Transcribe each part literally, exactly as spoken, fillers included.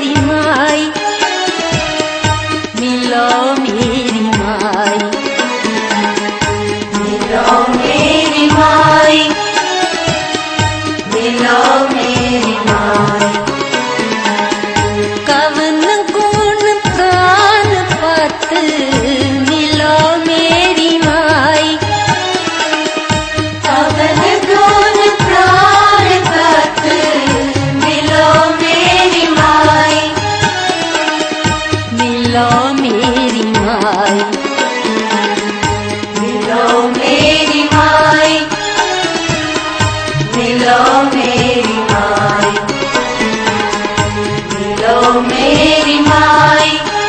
मेरी माई, मिलो मेरी माई, मिलो मेरी माई, मिलो मेरी माई। कवन गुण प्राण पत मिलो मेरी माई, कवन गुण प्राण पत मिलो मेरी माई, मिलो मेरी माई, मिलो मेरी माई, मिलो मेरी माई, मिलो मेरी माई,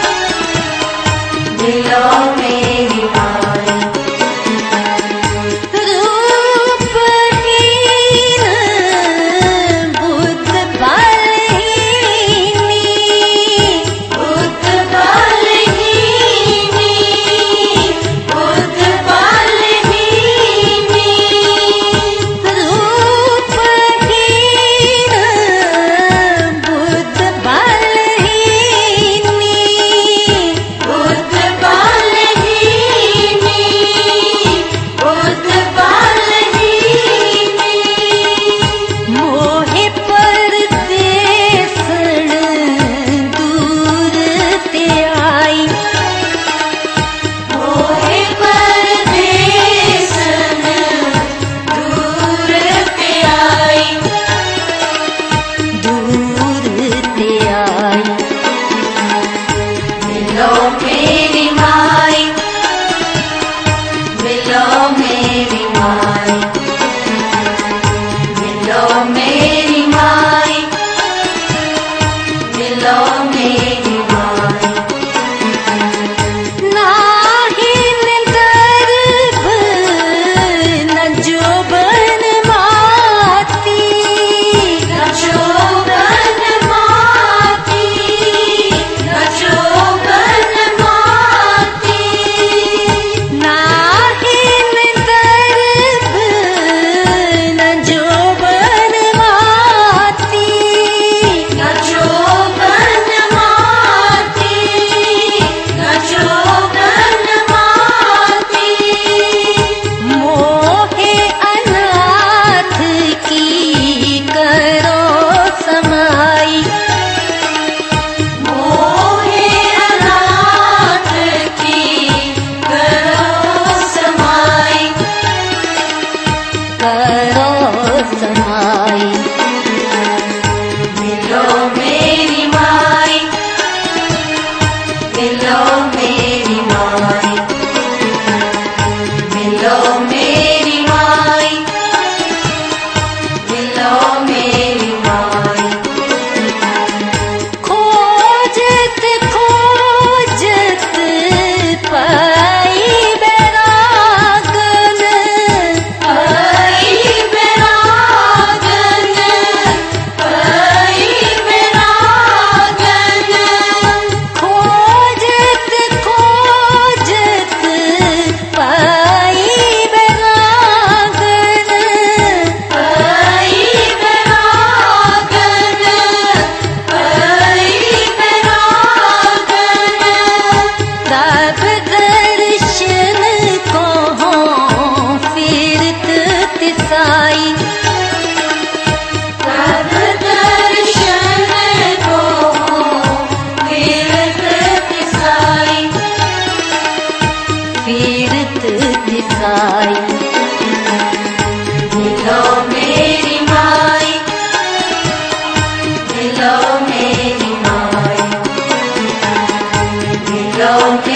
मिलो मेरी माई। रूपहीन बुद्ध बलहीनी, बुद्ध बलहीनी, बुद्ध बलहीनी। रूपहीन बुद्ध बलहीनी, बुद्ध बलहीनी, बुद्ध बलहीनी। मोहे परदेसण दूर ते आई, मोहे परदेसण दूर ते आई, दूर ते आई। मिलो मेरी माई, मिलो मेरी माई, मिलो मेरी माई, मिलो मेरी माई। नाही निंदर्भ न जोबन माती, न जोबन माती, न जोबन माती। नाही निंदर्भ न जोबन माती, न जोबन माती, न जोबन माती। मोहे अनाथ की करो समाई, मोहे अनाथ की करो समाई, करो समाई। मिलो मेरी माई, मिलो मेरी माई, मिलो मेरी माई, मिलो मेरी माई। खोजत खोजत पाई बैरागन, पाई बैरागन, पाई बैरागन। खोजत खोजत पाई बैरागन, पाई बैरागन, पाई बैरागन। तब दर्शन को फिरत तिसाई, तब दर्शन को फिरत तिसाई, फिरत तिसाई। मिलो मेरी माई, मिलो मेरी माई, मिलो मेरी